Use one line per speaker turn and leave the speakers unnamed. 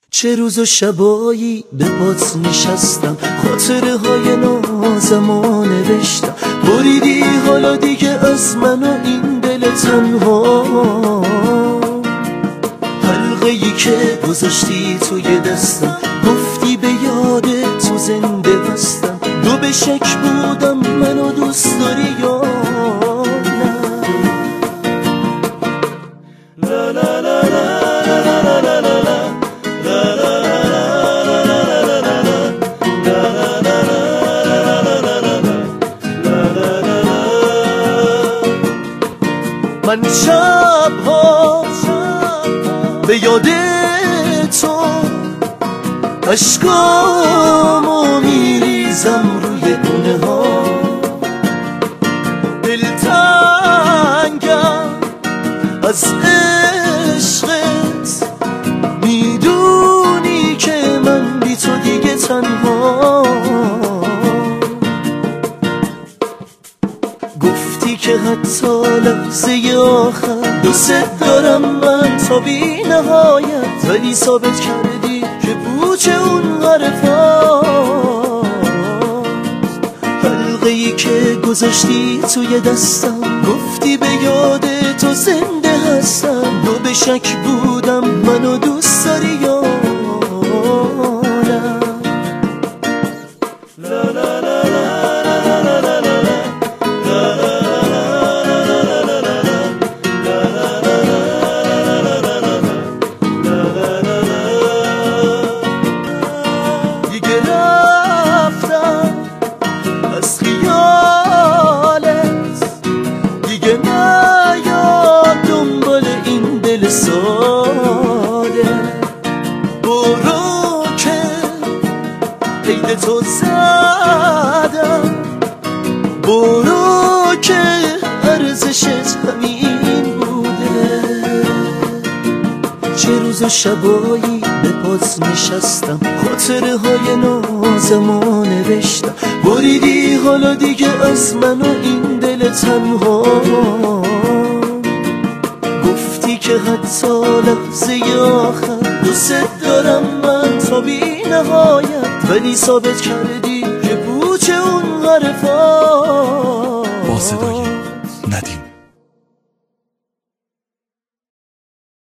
چه روز و شبایی به پات نشستم، خاطره های نازمو نوشتم. بریدی حالا دیگه از من و این دل تنها، حلقه ای که گذاشتی توی دستم، گفتی به یاد تو زنده بستم. دو به شک بودم منو دوست داری یا نه. لا لا لا من شب‌ها به یاد تو اشکامو میریزم روی گونه ها. دلتنگم از عشقت، میدونی که من بی تو دیگه تنها. گفتی که حتی لحظه آخر دوست دارم من تا بی نهایت، ولی ثابت کردی که پوچ اون حرفاست. حلقه ای که گذاشتی توی دستم، گفتی به یاد تو زنده هستم. دو به شک بودم منو دوست داری یا نه. لا لا لا از خیالت دیگه نیاد دنبال این دل ساده. برو که قید تو زدم، برو که ارزشت همین بوده. چه روز و شبایی به پات نشستم، خاطره های نازمو نوشتم. بریدی حالا دیگه از من و این دل تنها، گفتی که حتی لحظه آخر دوست دارم من تا بی نهایت، ولی ثابت کردی که پوچ اون حرفاست.
با صدای